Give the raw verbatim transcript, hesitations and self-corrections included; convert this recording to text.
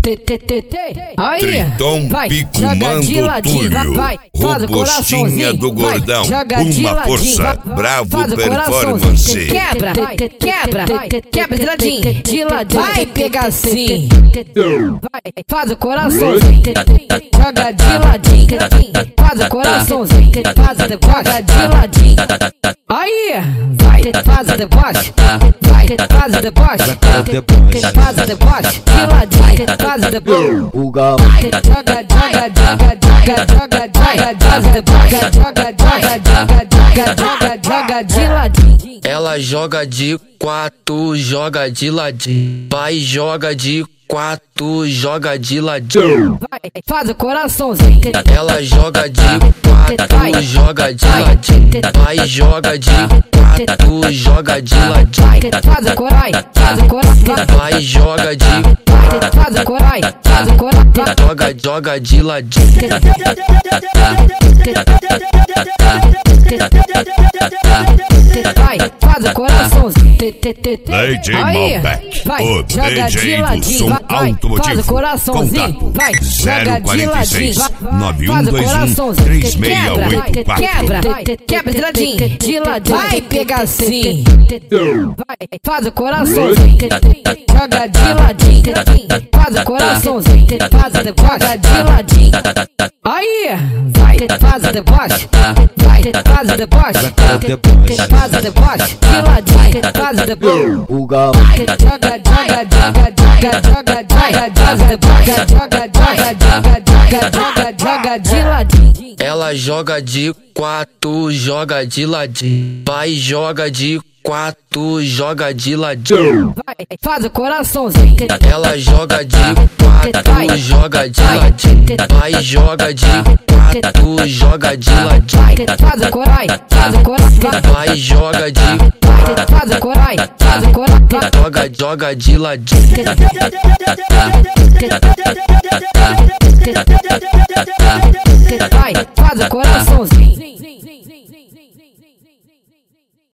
Aí, Tritão, vai, Pico, joga Mando, de ladinho, Túlio, vai, faz o Robostinha coraçãozinho, do vai, Gordão, joga de uma ladinho, força, vai, bravo faz o performance. coraçãozinho, quebra, quebra, quebra de ladinho, de ladinho, vai pegar assim, vai, faz o coraçãozinho, joga de ladinho, faz o coraçãozinho, faz o joga de ladinho, aí, vai, faz o deboche, vai, faz o deboche, faz o deboche, de ladinho, faz o deboche, O galo joga, joga, joga, joga, joga, joga, joga, joga, joga, joga, joga, joga de ladinho. Ela joga de quatro, joga de ladinho. Vai, joga de quatro, joga de ladinho. Vai, faz o coraçãozinho. Ela joga de quatro, joga de ladinho. Vai, joga de quatro, joga de ladinho. Faz o corai, faz o coração. Vai, joga de Faz o corai, faz o coração. joga, joga de ladinho. Vai, faz o coraçãozinho. D J Aí, Malbec, vai, o joga D J de do ladinho, som vai, vai, faz o automotivo. coraçãozinho, Contato vai, joga de zero quarenta e seis, ladinho, nove um faz o dois um, coraçãozinho, três seis quebra, oito quatro. quebra, quebra de ladinho, de ladinho, vai pegar assim, vai, faz o coraçãozinho, joga de ladinho, faz o coraçãozinho, faz o joga de ladinho, aí, vai, faz o deboche, vai, faz o deboche, faz o deboche, de ladinho, faz o deboche. O galo Joga, joga, joga, joga, joga, joga, joga, joga, joga, joga, joga, joga de ladinho. Ela joga de quatro, joga de ladinho. Vai, joga de quatro, joga de ladinho. Vai, faz o coraçãozinho. Ela joga de quatro, joga de ladinho. Vai, joga de quatro, joga de ladinho. Faz o corai, faz o coração. Vai, joga de Faz o corai, faz o coração. joga, joga de ladinho. Vai, faz o coraçãozinho.